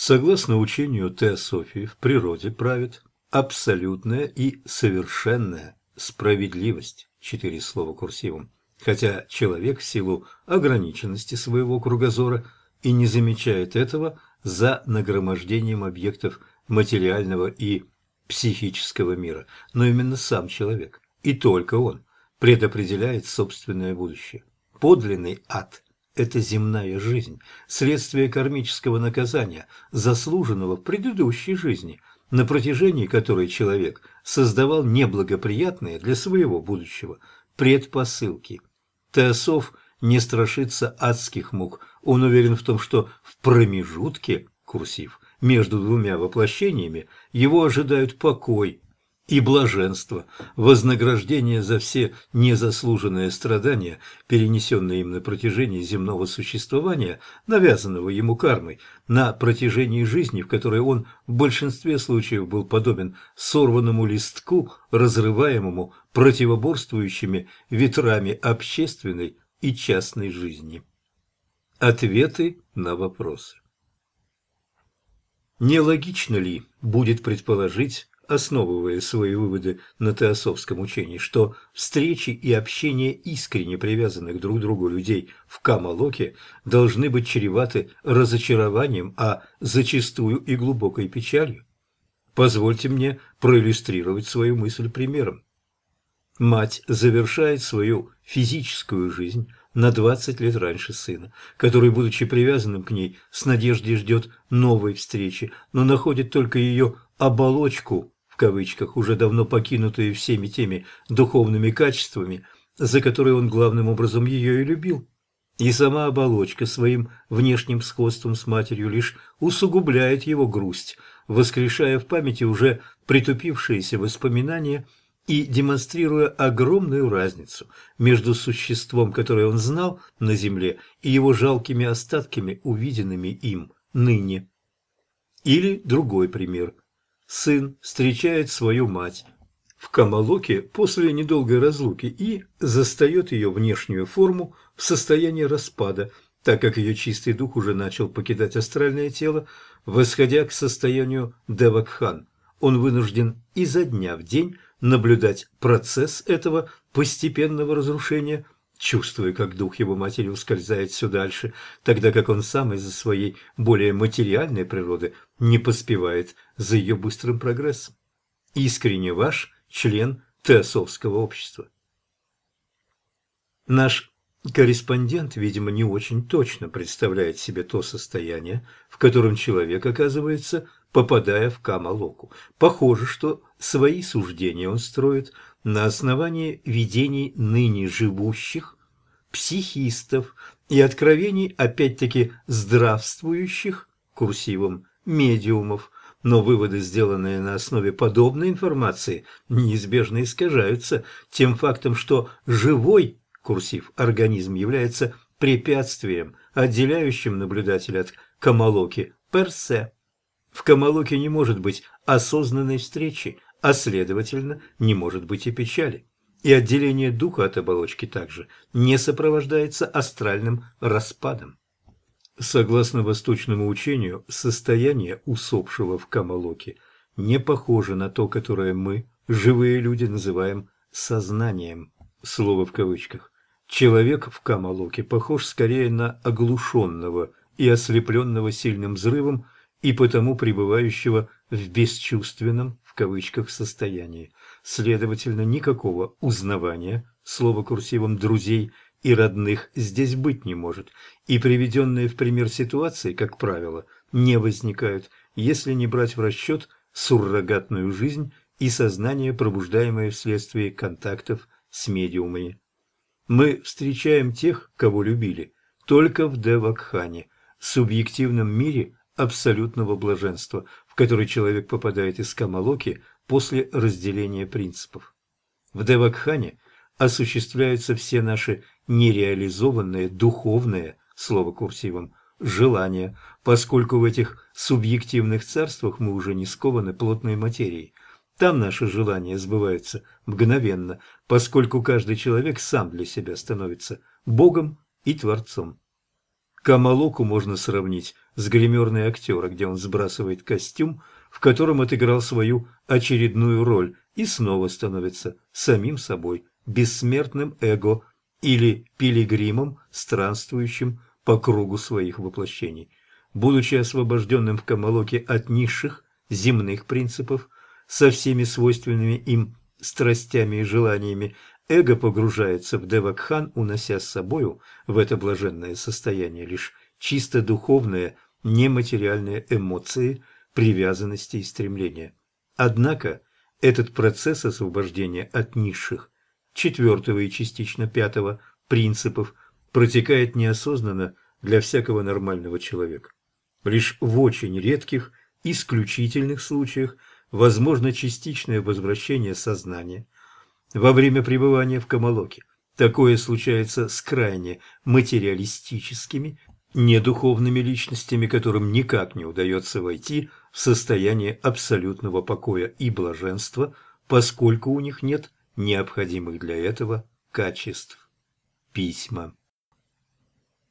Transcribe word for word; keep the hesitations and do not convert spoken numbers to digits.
Согласно учению теософии, в природе правит абсолютная и совершенная справедливость, четыре слова курсивом, хотя человек в силу ограниченности своего кругозора и не замечает этого за нагромождением объектов материального и психического мира, но именно сам человек, и только он, предопределяет собственное будущее. Подлинный ад – это земная жизнь, следствие кармического наказания, заслуженного в предыдущей жизни, на протяжении которой человек создавал неблагоприятные для своего будущего предпосылки. Теософ не страшится адских мук, он уверен в том, что в промежутке, курсив, между двумя воплощениями его ожидают покой и блаженство, вознаграждение за все незаслуженные страдания, перенесенные им на протяжении земного существования, навязанного ему кармой, на протяжении жизни, в которой он в большинстве случаев был подобен сорванному листку, разрываемому противоборствующими ветрами общественной и частной жизни. Ответы на вопросы. Нелогично ли будет предположить, основывая свои выводы на теософском учении, что встречи и общение искренне привязанных друг к другу людей в Кама-локе должны быть чреваты разочарованием, а зачастую и глубокой печалью? Позвольте мне проиллюстрировать свою мысль примером. Мать завершает свою физическую жизнь на двадцать лет раньше сына, который, будучи привязанным к ней, с надеждой ждет новой встречи, но находит только ее «оболочку», в кавычках, уже давно покинутую всеми теми духовными качествами, за которые он главным образом ее и любил. И сама оболочка своим внешним сходством с матерью лишь усугубляет его грусть, воскрешая в памяти уже притупившиеся воспоминания и демонстрируя огромную разницу между существом, которое он знал на земле, и его жалкими остатками, увиденными им ныне. Или другой пример. Сын встречает свою мать в Кама-локе после недолгой разлуки и застает ее внешнюю форму в состоянии распада, так как ее чистый дух уже начал покидать астральное тело, восходя к состоянию девакхан. Он вынужден изо дня в день наблюдать процесс этого постепенного разрушения, чувствуя, как дух его матери ускользает все дальше, тогда как он сам из-за своей более материальной природы не поспевает за ее быстрым прогрессом. Искренне ваш член теософского общества. Наш корреспондент, видимо, не очень точно представляет себе то состояние, в котором человек оказывается, попадая в Кама-локу. Похоже, что свои суждения он строит на основании видений ныне живущих, психистов и откровений, опять-таки, здравствующих, курсивом, медиумов, но выводы, сделанные на основе подобной информации, неизбежно искажаются тем фактом, что живой, курсив, организм является препятствием, отделяющим наблюдателя от Кама-локи персе. В Кама-локе не может быть осознанной встречи, а следовательно, не может быть и печали. И отделение духа от оболочки также не сопровождается астральным распадом. Согласно восточному учению, состояние усопшего в Кама-локе не похоже на то, которое мы, живые люди, называем сознанием, слово в кавычках. Человек в Кама-локе похож скорее на оглушенного и ослепленного сильным взрывом и потому пребывающего в бесчувственном, в кавычках, состоянии. Следовательно, никакого узнавания, слово курсивом, друзей и родных здесь быть не может, и приведенные в пример ситуации, как правило, не возникают, если не брать в расчет суррогатную жизнь и сознание, пробуждаемое вследствие контактов с медиумами. Мы встречаем тех, кого любили, только в девакхане, субъективном мире абсолютного блаженства, в который человек попадает из Кама-локи после разделения принципов. В девакхане осуществляются все наши нереализованные духовные, слово курсивом, желания, поскольку в этих субъективных царствах мы уже не скованы плотной материей. Там наши желания сбываются мгновенно, поскольку каждый человек сам для себя становится Богом и Творцом. Камалоку можно сравнить с гримерной актера, где он сбрасывает костюм, в котором отыграл свою очередную роль, и снова становится самим собой, бессмертным эго или пилигримом, странствующим по кругу своих воплощений. Будучи освобожденным в Камалоке от низших земных принципов, со всеми свойственными им страстями и желаниями, эго погружается в Девакхан, унося с собою в это блаженное состояние лишь чисто духовные, нематериальные эмоции, привязанности и стремления. Однако этот процесс освобождения от низших, четвертого и частично пятого принципов протекает неосознанно для всякого нормального человека. Лишь в очень редких, исключительных случаях возможно частичное возвращение сознания во время пребывания в Камалоке. Такое случается с крайне материалистическими, недуховными личностями, которым никак не удается войти в состояние абсолютного покоя и блаженства, поскольку у них нет необходимых для этого качеств. Письма.